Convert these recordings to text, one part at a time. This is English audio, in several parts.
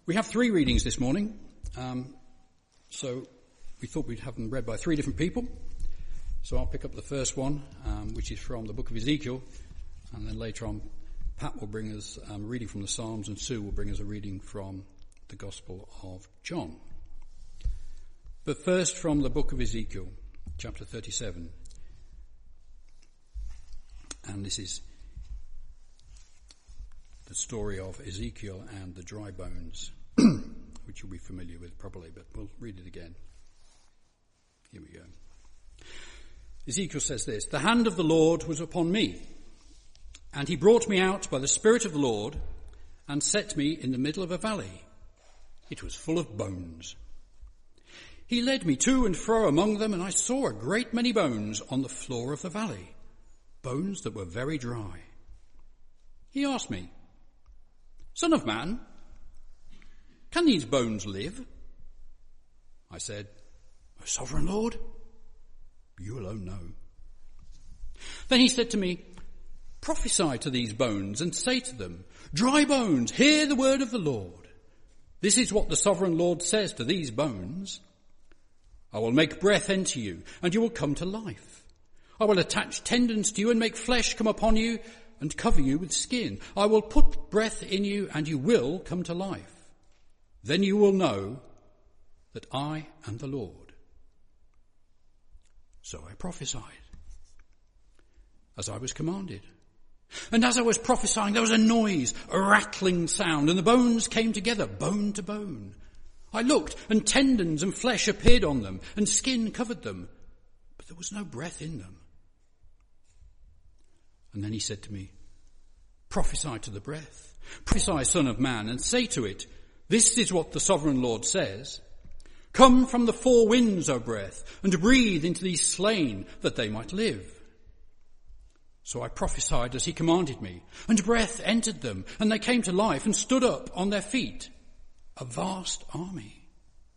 We have 3 readings this morning, so we thought we'd have them read by 3 different people. So I'll pick up the first one, which is from the book of Ezekiel, and then later on Pat will bring us a reading from the Psalms, and Sue will bring us a reading from the Gospel of John. But first from the book of Ezekiel, chapter 37. And this is the story of Ezekiel and the dry bones, which you'll be familiar with probably, but we'll read it again. Here we go. Ezekiel says this: "The hand of the Lord was upon me, and he brought me out by the Spirit of the Lord and set me in the middle of a valley. It was full of bones. He led me to and fro among them, and I saw a great many bones on the floor of the valley, bones that were very dry. He asked me, 'Son of man, can these bones live?' I said, 'O sovereign Lord, you alone know.' Then he said to me, 'Prophesy to these bones and say to them, dry bones, hear the word of the Lord. This is what the sovereign Lord says to these bones. I will make breath enter you, and you will come to life. I will attach tendons to you and make flesh come upon you and cover you with skin. I will put breath in you, and you will come to life. Then you will know that I am the Lord.' So I prophesied, as I was commanded. And as I was prophesying, there was a noise, a rattling sound, and the bones came together, bone to bone. I looked, and tendons and flesh appeared on them, and skin covered them, but there was no breath in them. And then he said to me, 'Prophesy to the breath. Prophesy, Son of Man, and say to it, this is what the sovereign Lord says. Come from the 4 winds, O breath, and breathe into these slain, that they might live.' So I prophesied as he commanded me, and breath entered them, and they came to life and stood up on their feet, a vast army.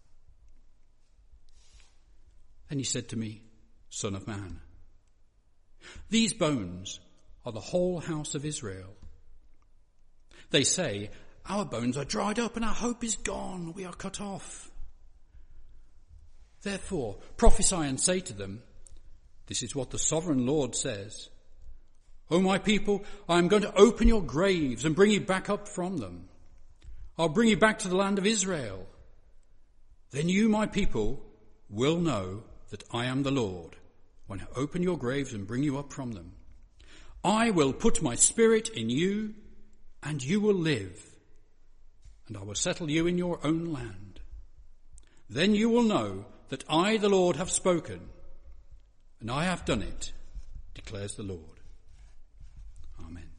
Then he said to me, 'Son of man, these bones are the whole house of Israel. They say, our bones are dried up and our hope is gone. We are cut off. Therefore, prophesy and say to them, this is what the sovereign Lord says. O my people, I am going to open your graves and bring you back up from them. I'll bring you back to the land of Israel. Then you, my people, will know that I am the Lord when I open your graves and bring you up from them. I will put my spirit in you, and you will live, and I will settle you in your own land. Then you will know that I, the Lord, have spoken, and I have done it, declares the Lord.'" Amen.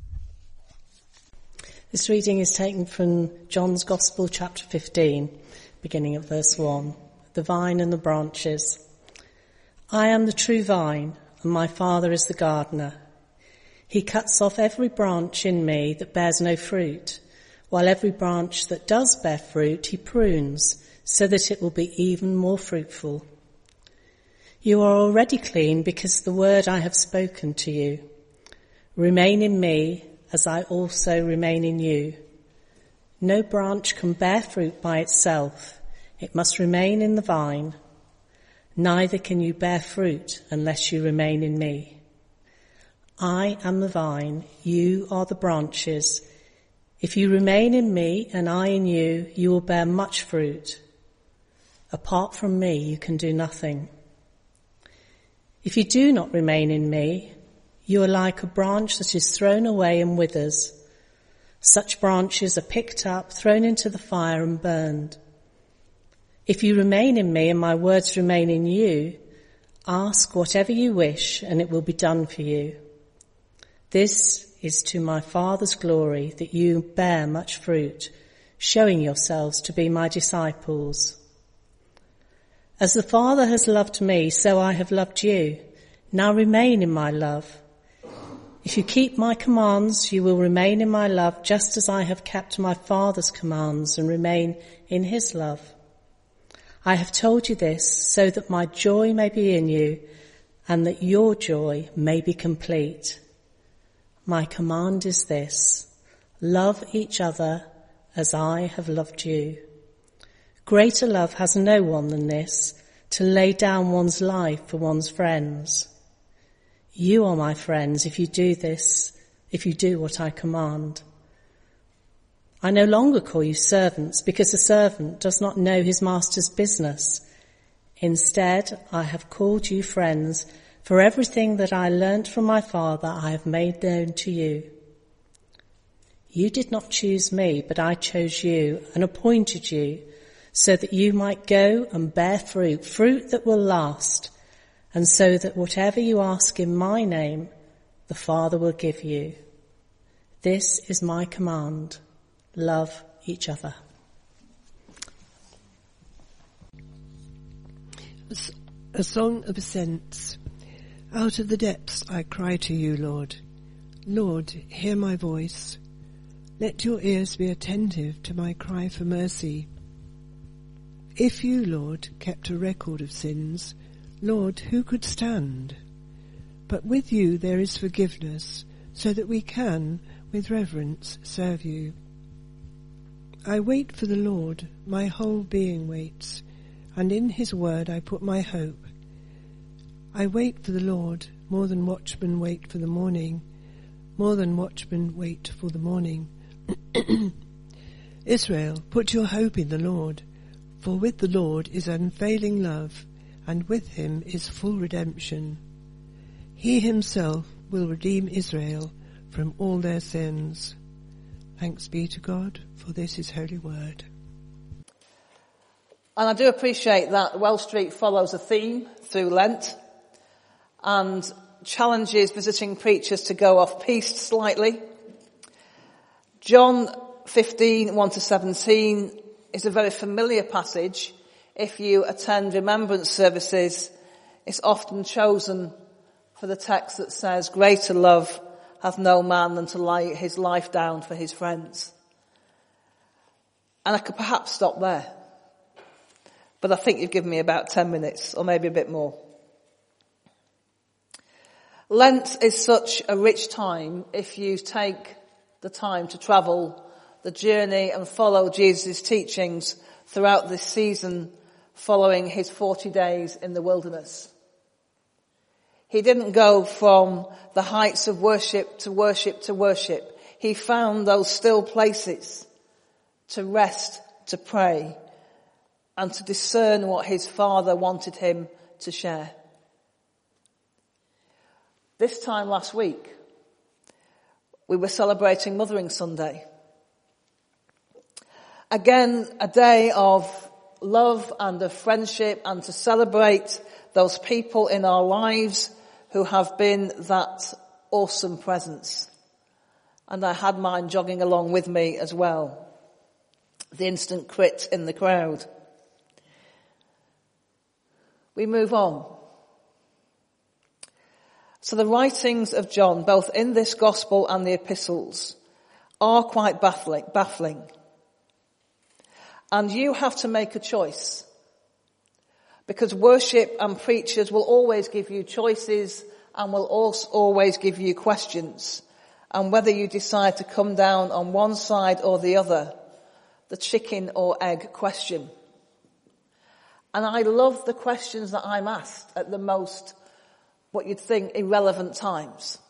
This reading is taken from John's Gospel, chapter 15, beginning at verse 1. The vine and the branches. I am the true vine, and my Father is the gardener. He cuts off every branch in me that bears no fruit, while every branch that does bear fruit he prunes, so that it will be even more fruitful. You are already clean because of the word I have spoken to you. Remain in me, as I also remain in you. No branch can bear fruit by itself. It must remain in the vine. Neither can you bear fruit unless you remain in me. I am the vine, you are the branches. If you remain in me and I in you, you will bear much fruit. Apart from me, you can do nothing. If you do not remain in me, you are like a branch that is thrown away and withers. Such branches are picked up, thrown into the fire and burned. If you remain in me and my words remain in you, ask whatever you wish and it will be done for you. This is to my Father's glory that you bear much fruit, showing yourselves to be my disciples. As the Father has loved me, so I have loved you. Now remain in my love. If you keep my commands, you will remain in my love, just as I have kept my Father's commands and remain in his love. I have told you this so that my joy may be in you and that your joy may be complete. My command is this: love each other as I have loved you. Greater love has no one than this, to lay down one's life for one's friends. You are my friends if you do what I command. I no longer call you servants, because a servant does not know his master's business. Instead, I have called you friends, for everything that I learnt from my Father I have made known to you. You did not choose me, but I chose you and appointed you, so that you might go and bear fruit that will last, and so that whatever you ask in my name, the Father will give you. This is my command. Love each other. A song of ascents. Out of the depths I cry to you, Lord. Lord, hear my voice. Let your ears be attentive to my cry for mercy. If you, Lord, kept a record of sins, Lord, who could stand? But with you there is forgiveness, so that we can, with reverence, serve you. I wait for the Lord, my whole being waits, and in his word I put my hope. I wait for the Lord, more than watchmen wait for the morning, more than watchmen wait for the morning. Israel, put your hope in the Lord, for with the Lord is unfailing love, and with him is full redemption. He himself will redeem Israel from all their sins. Thanks be to God, for this is holy word. And I do appreciate that Wells Street follows a theme through Lent and challenges visiting preachers to go off-piste slightly. John 15, 1-17 is a very familiar passage. If you attend remembrance services, it's often chosen for the text that says, greater love hath no man than to lay his life down for his friends. And I could perhaps stop there. But I think you've given me about 10 minutes, or maybe a bit more. Lent is such a rich time if you take the time to travel the journey and follow Jesus' teachings throughout this season following his 40 days in the wilderness. He didn't go from the heights of worship to worship to worship. He found those still places to rest, to pray, and to discern what his Father wanted him to share. This time last week, we were celebrating Mothering Sunday. Again, a day of love and of friendship, and to celebrate those people in our lives who have been that awesome presence. And I had mine jogging along with me as well. The instant crit in the crowd. We move on. So the writings of John, both in this gospel and the epistles, are quite baffling. And you have to make a choice. Because worship and preachers will always give you choices and will also always give you questions. And whether you decide to come down on one side or the other, the chicken or egg question. And I love the questions that I'm asked at the most, what you'd think, irrelevant times.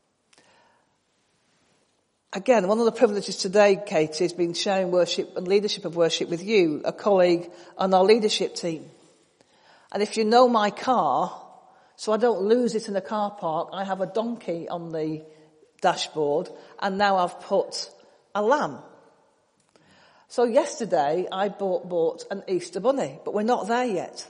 Again, one of the privileges today, Katie, has been sharing worship and leadership of worship with you, a colleague on our leadership team. And if you know my car, so I don't lose it in a car park, I have a donkey on the dashboard, and now I've put a lamb. So yesterday I bought an Easter bunny, but we're not there yet.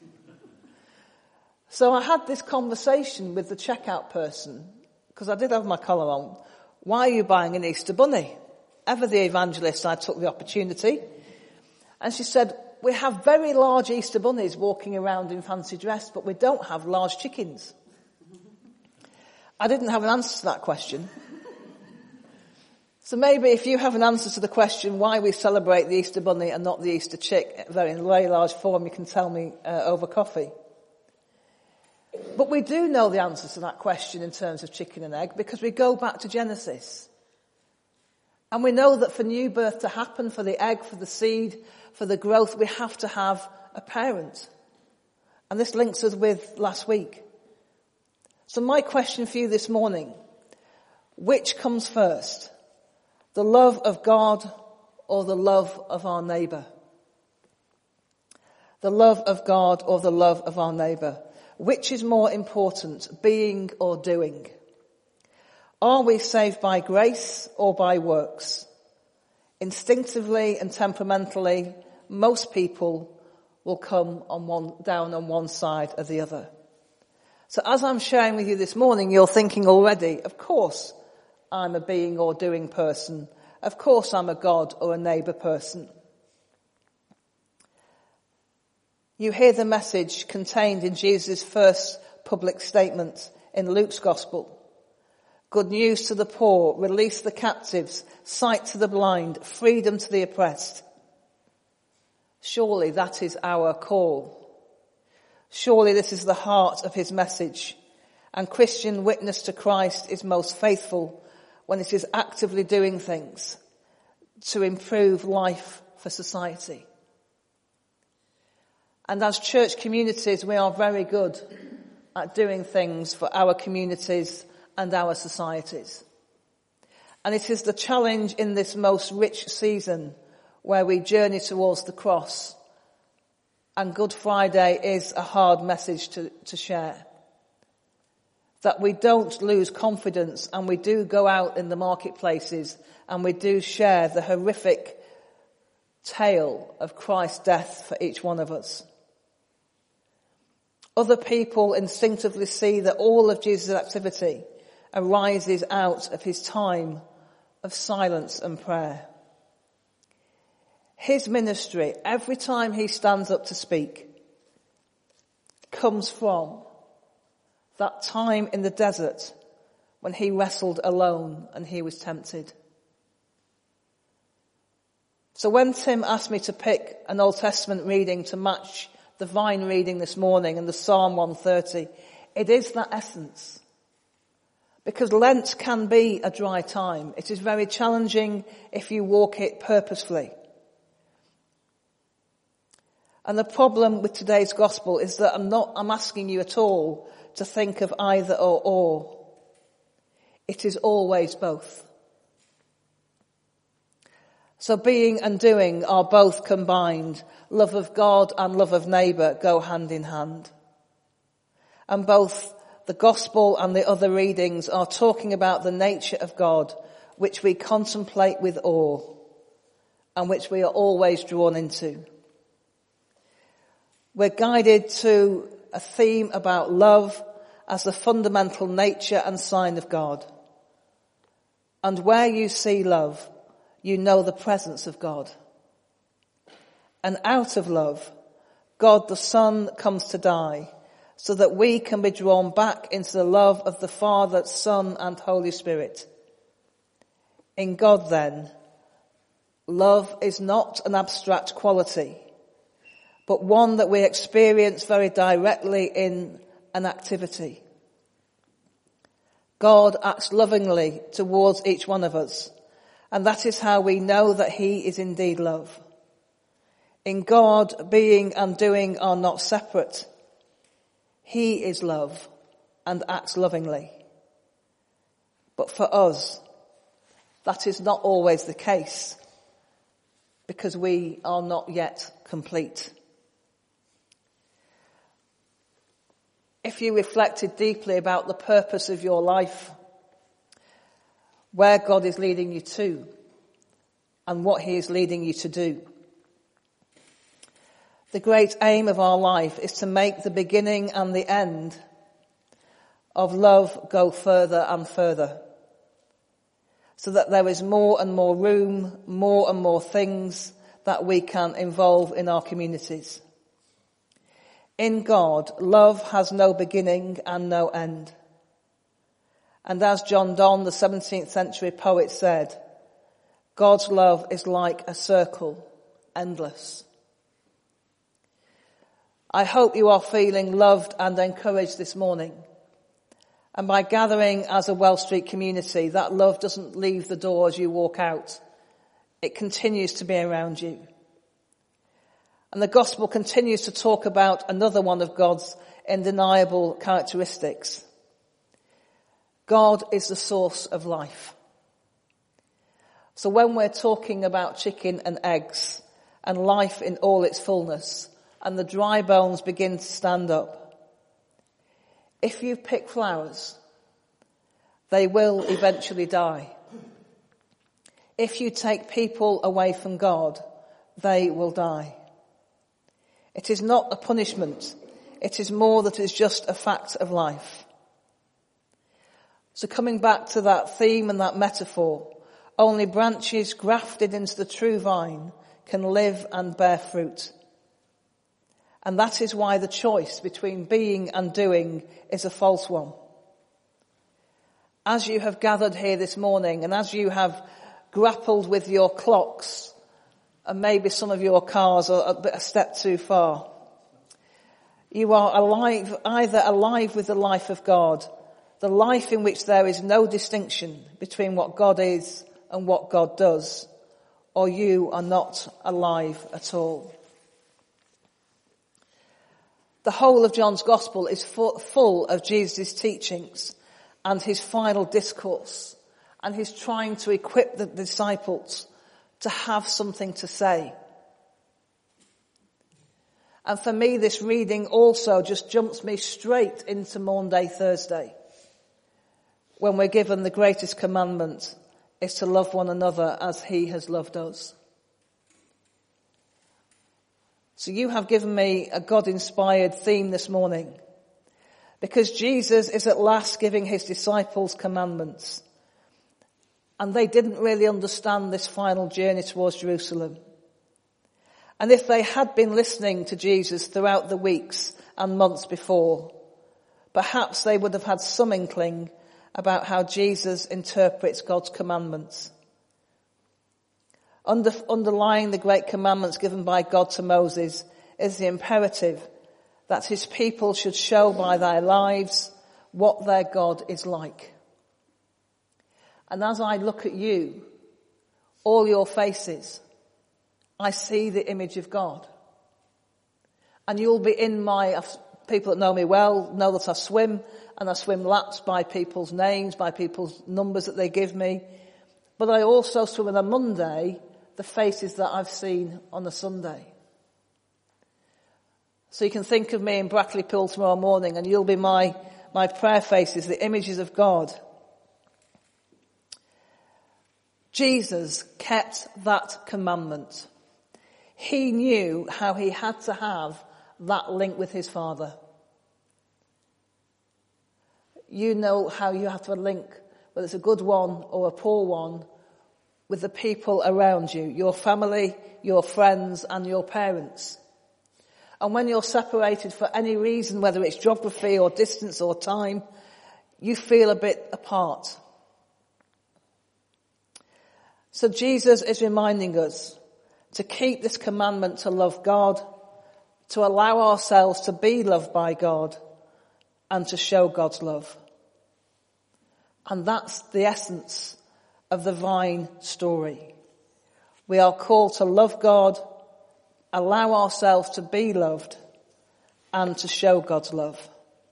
So I had this conversation with the checkout person, because I did have my collar on. Why are you buying an Easter bunny? Ever the evangelist, I took the opportunity. And she said, we have very large Easter bunnies walking around in fancy dress, but we don't have large chickens. I didn't have an answer to that question. So maybe if you have an answer to the question why we celebrate the Easter bunny and not the Easter chick, in very large form, you can tell me over coffee. But we do know the answer to that question in terms of chicken and egg, because we go back to Genesis. And we know that for new birth to happen, for the egg, for the seed, for the growth, we have to have a parent. And this links us with last week. So my question for you this morning, which comes first? The love of God or the love of our neighbour? The love of God or the love of our neighbour? Which is more important, being or doing? Are we saved by grace or by works? Instinctively and temperamentally, most people will come down on one side or the other. So as I'm sharing with you this morning, you're thinking already, of course I'm a being or doing person. Of course I'm a God or a neighbour person. You hear the message contained in Jesus' first public statement in Luke's Gospel. Good news to the poor, release the captives, sight to the blind, freedom to the oppressed. Surely that is our call. Surely this is the heart of his message. And Christian witness to Christ is most faithful when it is actively doing things to improve life for society. And as church communities, we are very good at doing things for our communities and our societies. And it is the challenge in this most rich season where we journey towards the cross. And Good Friday is a hard message to share. That we don't lose confidence and we do go out in the marketplaces and we do share the horrific tale of Christ's death for each one of us. Other people instinctively see that all of Jesus' activity arises out of his time of silence and prayer. His ministry, every time he stands up to speak, comes from that time in the desert when he wrestled alone and he was tempted. So when Tim asked me to pick an Old Testament reading to match the Vine reading this morning and the Psalm 130, it is that essence. Because Lent can be a dry time. It is very challenging if you walk it purposefully. And the problem with today's gospel is that I'm asking you at all to think of either or. It is always both. So being and doing are both combined. Love of God and love of neighbour go hand in hand. And both the gospel and the other readings are talking about the nature of God, which we contemplate with awe and which we are always drawn into. We're guided to a theme about love as the fundamental nature and sign of God. And where you see love, you know the presence of God. And out of love, God the Son comes to die so that we can be drawn back into the love of the Father, Son, and Holy Spirit. In God, then, love is not an abstract quality, but one that we experience very directly in an activity. God acts lovingly towards each one of us, and that is how we know that he is indeed love. In God, being and doing are not separate. He is love and acts lovingly. But for us, that is not always the case, because we are not yet complete. If you reflected deeply about the purpose of your life, where God is leading you to, and what he is leading you to do, the great aim of our life is to make the beginning and the end of love go further and further, so that there is more and more room, more and more things that we can involve in our communities. In God, love has no beginning and no end. And as John Donne, the 17th century poet, said, God's love is like a circle, endless. I hope you are feeling loved and encouraged this morning And by gathering as a Wells Street community, that love doesn't leave the door as you walk out. It continues to be around you. And the gospel continues to talk about another one of God's undeniable characteristics. God is the source of life. So when we're talking about chicken and eggs and life in all its fullness, and the dry bones begin to stand up, if you pick flowers, they will eventually die. If you take people away from God, they will die. It is not a punishment. It is more that is just a fact of life. So coming back to that theme and that metaphor, only branches grafted into the true vine can live and bear fruit. And that is why the choice between being and doing is a false one. As you have gathered here this morning, and as you have grappled with your clocks, and maybe some of your cars are a step too far, you are alive, either alive with the life of God, the life in which there is no distinction between what God is and what God does, or you are not alive at all. The whole of John's Gospel is full of Jesus' teachings and his final discourse, and he's trying to equip the disciples to have something to say. And for me, this reading also just jumps me straight into Maundy Thursday, when we're given the greatest commandment is to love one another as he has loved us. So you have given me a God-inspired theme this morning, because Jesus is at last giving his disciples commandments. And they didn't really understand this final journey towards Jerusalem. And if they had been listening to Jesus throughout the weeks and months before, perhaps they would have had some inkling about how Jesus interprets God's commandments. Underlying the great commandments given by God to Moses is the imperative that his people should show by their lives what their God is like. And as I look at you, all your faces, I see the image of God. And you'll be in people that know me well know that I swim, and I swim laps by people's names, by people's numbers that they give me. But I also swim on a Monday the faces that I've seen on a Sunday. So you can think of me in Brackley Pool tomorrow morning, and you'll be my prayer faces, the images of God. Jesus kept that commandment. He knew how he had to have that link with his Father. You know how you have to have a link, whether it's a good one or a poor one, with the people around you, your family, your friends, and your parents. And when you're separated for any reason, whether it's geography or distance or time, you feel a bit apart. So Jesus is reminding us to keep this commandment to love God, to allow ourselves to be loved by God, and to show God's love. And that's the essence of the vine story. We are called to love God, allow ourselves to be loved, and to show God's love.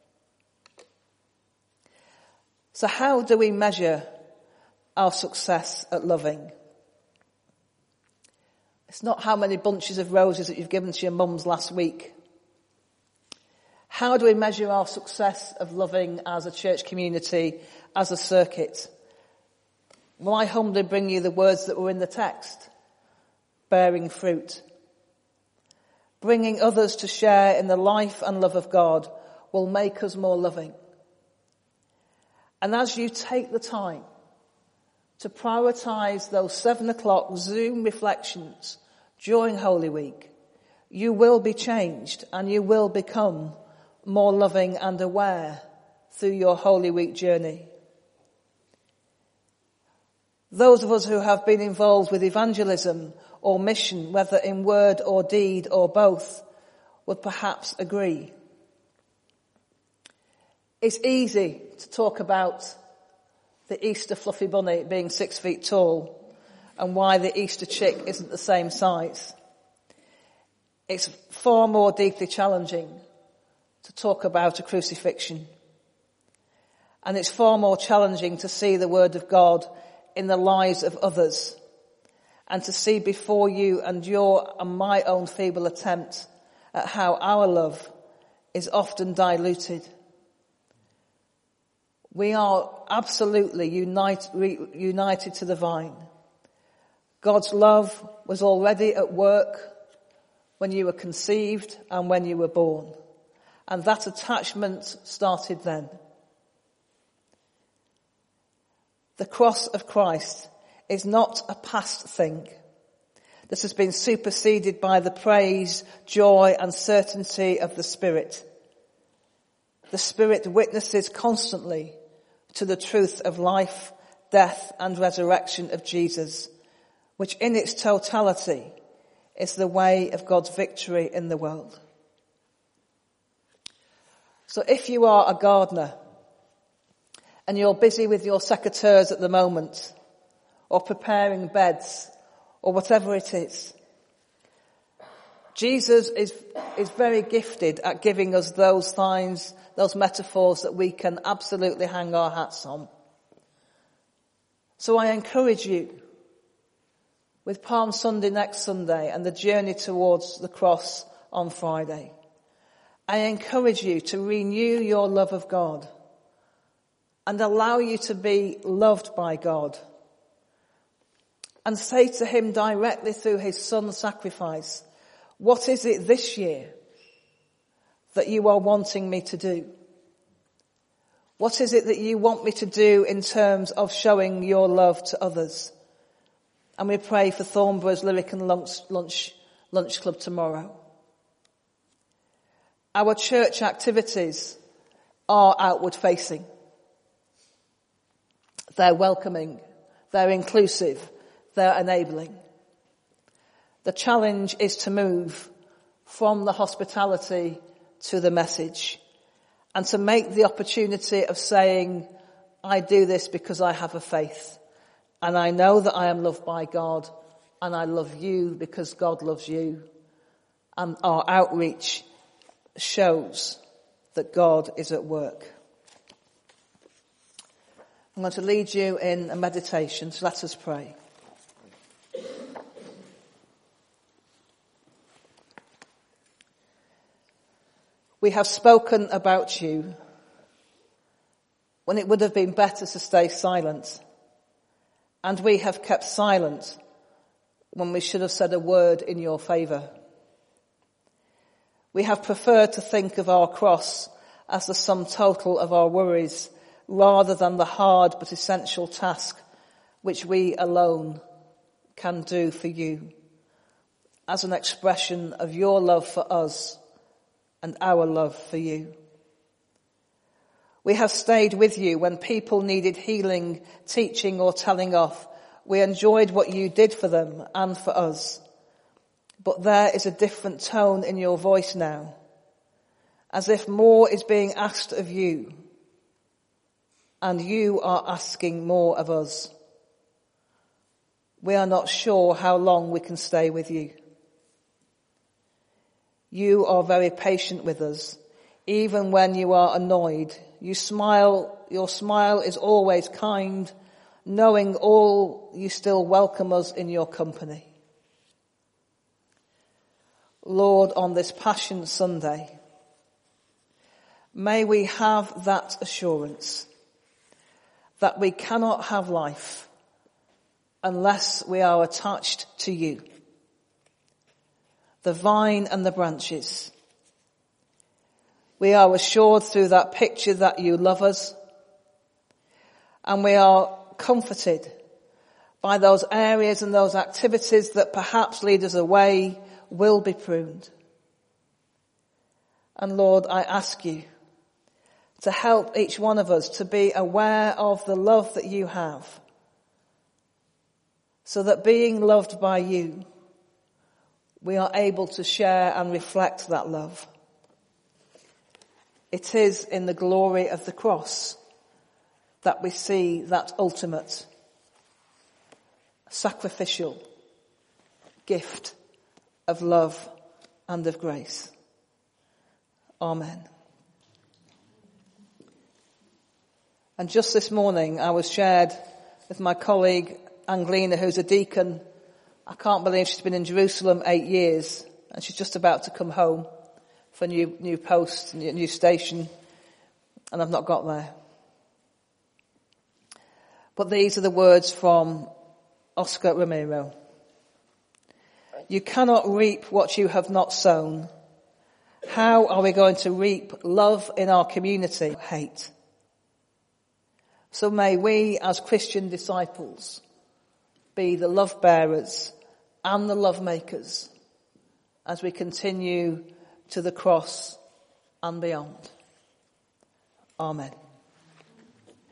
So how do we measure our success at loving? It's not how many bunches of roses that you've given to your mums last week. How do we measure our success of loving as a church community, as a circuit? Well, I humbly bring you the words that were in the text. Bearing fruit. Bringing others to share in the life and love of God will make us more loving. And as you take the time to prioritise those 7 o'clock Zoom reflections during Holy Week, you will be changed and you will become more loving and aware through your Holy Week journey. Those of us who have been involved with evangelism or mission, whether in word or deed or both, would perhaps agree. It's easy to talk about the Easter fluffy bunny being 6 feet tall and why the Easter chick isn't the same size. It's far more deeply challenging to talk about a crucifixion. And it's far more challenging to see the Word of God in the lives of others and to see before you and your and my own feeble attempt at how our love is often diluted. We are absolutely united to the vine. God's love was already at work when you were conceived and when you were born. And that attachment started then. The cross of Christ is not a past thing that has been superseded by the praise, joy and certainty of the Spirit. The Spirit witnesses constantly to the truth of life, death and resurrection of Jesus, which in its totality is the way of God's victory in the world. So if you are a gardener and you're busy with your secateurs at the moment, or preparing beds, or whatever it is, Jesus is very gifted at giving us those signs, those metaphors that we can absolutely hang our hats on. So I encourage you, with Palm Sunday next Sunday and the journey towards the cross on Friday, I encourage you to renew your love of God and allow you to be loved by God. And say to him directly through his son's sacrifice, what is it this year that you are wanting me to do? What is it that you want me to do in terms of showing your love to others? And we pray for Thornborough's Lyric and Lunch Club tomorrow. Our church activities are outward facing. They're welcoming. They're inclusive. They're enabling. The challenge is to move from the hospitality to the message and to make the opportunity of saying, I do this because I have a faith and I know that I am loved by God and I love you because God loves you. And our outreach shows that God is at work. I'm going to lead you in a meditation, so let us pray. We have spoken about you when it would have been better to stay silent. And we have kept silent when we should have said a word in your favour. We have preferred to think of our cross as the sum total of our worries rather than the hard but essential task which we alone can do for you as an expression of your love for us and our love for you. We have stayed with you when people needed healing, teaching or telling off. We enjoyed what you did for them and for us. But there is a different tone in your voice now, as if more is being asked of you, and you are asking more of us. We are not sure how long we can stay with you. You are very patient with us, even when you are annoyed. You smile, your smile is always kind, knowing all you still welcome us in your company. Lord, on this Passion Sunday, may we have that assurance that we cannot have life unless we are attached to you, the vine and the branches. We are assured through that picture that you love us, and we are comforted by those areas and those activities that perhaps lead us away will be pruned. And Lord, I ask you to help each one of us to be aware of the love that you have, so that being loved by you, we are able to share and reflect that love. It is in the glory of the cross that we see that ultimate sacrificial gift of love and of grace. Amen. And just this morning I was shared with my colleague Anglina, who's a deacon. I can't believe she's been in Jerusalem 8 years and she's just about to come home for a new post, new station, and I've not got there. But these are the words from Oscar Romero. You cannot reap what you have not sown. How are we going to reap love in our community? Hate. So may we as Christian disciples be the love bearers and the love makers as we continue to the cross and beyond. Amen.